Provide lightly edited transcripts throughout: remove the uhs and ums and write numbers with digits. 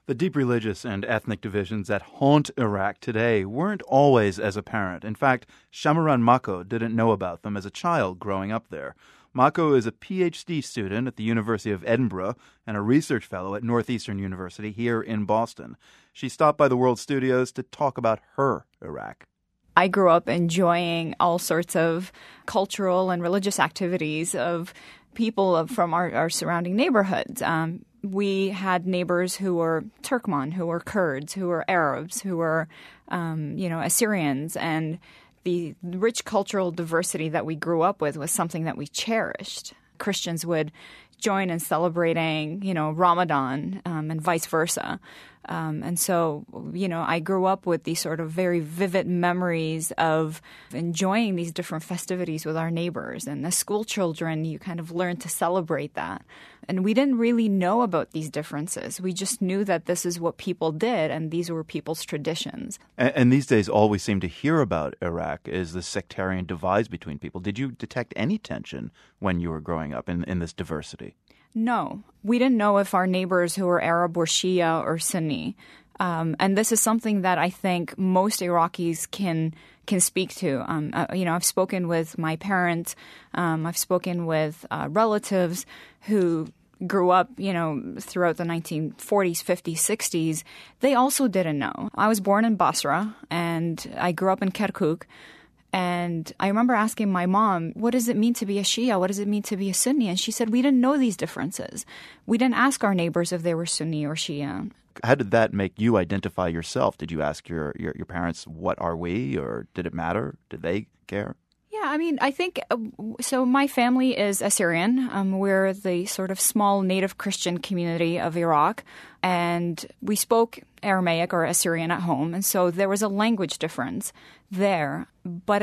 The deep religious and ethnic divisions that haunt Iraq today weren't always as apparent. In fact, Shamaran Mako didn't know about them as a child growing up there. Mako is a PhD student at the University of Edinburgh and a research fellow at Northeastern University here in Boston. She stopped by the World Studios to talk about her Iraq. I grew up enjoying all sorts of cultural and religious activities of people from our surrounding neighborhoods. We had neighbors who were Turkmen, who were Kurds, who were Arabs, who were, Assyrians. And the rich cultural diversity that we grew up with was something that we cherished. Christians would join in celebrating, Ramadan and vice versa. And so, I grew up with these sort of very vivid memories of enjoying these different festivities with our neighbors. And as school children, you kind of learn to celebrate that. And we didn't really know about these differences. We just knew that this is what people did, and these were people's traditions. And these days, all we seem to hear about Iraq is the sectarian divides between people. Did you detect any tension when you were growing up in this diversity? No. We didn't know if our neighbors who were Arab were Shia or Sunni. And this is something that I think most Iraqis can speak to. I've spoken with my parents. I've spoken with relatives who grew up, throughout the 1940s, 50s, 60s. They also didn't know. I was born in Basra, and I grew up in Kirkuk. And I remember asking my mom, what does it mean to be a Shia? What does it mean to be a Sunni? And she said, we didn't know these differences. We didn't ask our neighbors if they were Sunni or Shia. How did that make you identify yourself? Did you ask your parents, what are we? Or did it matter? Did they care? Yeah, I think, so my family is Assyrian. We're the sort of small native Christian community of Iraq, and we spoke Aramaic or Assyrian at home, and so there was a language difference there. But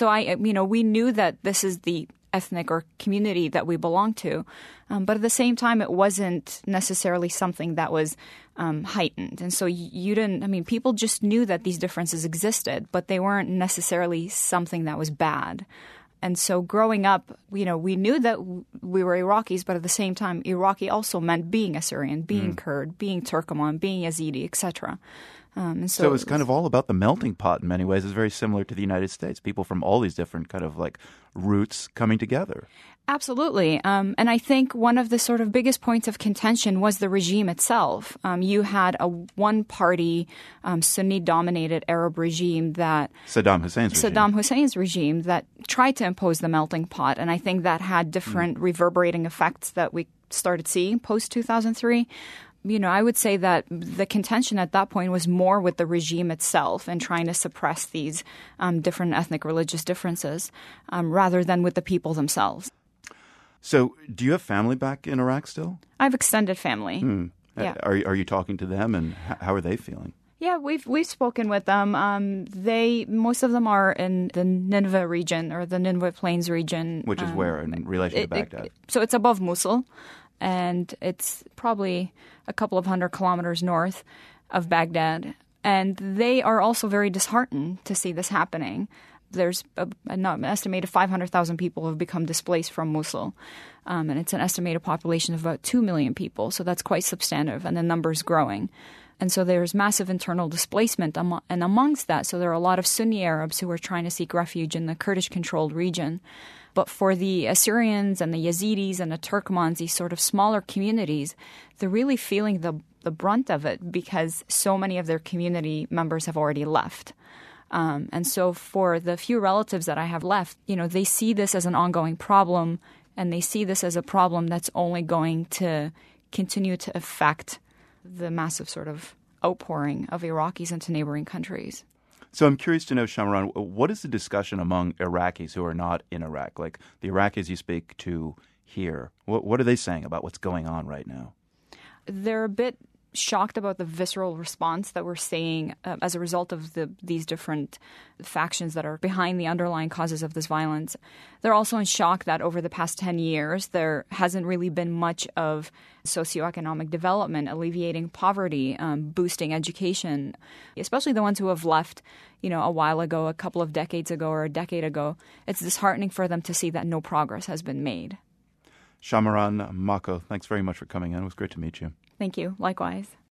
we knew that this is the ethnic or community that we belong to, but at the same time, it wasn't necessarily something that was heightened. And so people just knew that these differences existed, but they weren't necessarily something that was bad. And so growing up, we knew that we were Iraqis, but at the same time, Iraqi also meant being Assyrian, being Kurd, being Turkoman, being Yazidi, etc. So it's kind of all about the melting pot in many ways. It's very similar to the United States. People from all these different kind of like roots coming together. Absolutely. And I think one of the sort of biggest points of contention was the regime itself. You had a one-party, Sunni-dominated Arab regime that Saddam Hussein's regime that tried to impose the melting pot. And I think that had different reverberating effects that we started seeing post-2003. I would say that the contention at that point was more with the regime itself and trying to suppress these different ethnic religious differences rather than with the people themselves. So do you have family back in Iraq still? I have extended family. Yeah. Are you talking to them, and how are they feeling? Yeah, we've spoken with them. Most of them are in the Nineveh region or the Nineveh Plains region. Which is where in relation to Baghdad? So it's above Mosul. And it's probably a couple of 100 kilometers north of Baghdad. And they are also very disheartened to see this happening. There's an estimated 500,000 people have become displaced from Mosul. And it's an estimated population of about 2 million people. So that's quite substantive, and the number's growing. And so there's massive internal displacement. And amongst that, so there are a lot of Sunni Arabs who are trying to seek refuge in the Kurdish-controlled region. But for the Assyrians and the Yazidis and the Turkmens, these sort of smaller communities, they're really feeling the brunt of it because so many of their community members have already left. And so for the few relatives that I have left, they see this as an ongoing problem, and they see this as a problem that's only going to continue to affect the massive sort of outpouring of Iraqis into neighboring countries. So I'm curious to know, Shamaran, what is the discussion among Iraqis who are not in Iraq? Like the Iraqis you speak to here, what are they saying about what's going on right now? They're a bit shocked about the visceral response that we're seeing as a result of these different factions that are behind the underlying causes of this violence. They're also in shock that over the past 10 years, there hasn't really been much of socioeconomic development, alleviating poverty, boosting education, especially the ones who have left, a while ago, a couple of decades ago or a decade ago. It's disheartening for them to see that no progress has been made. Shamaran Mako, thanks very much for coming in. It was great to meet you. Thank you. Likewise.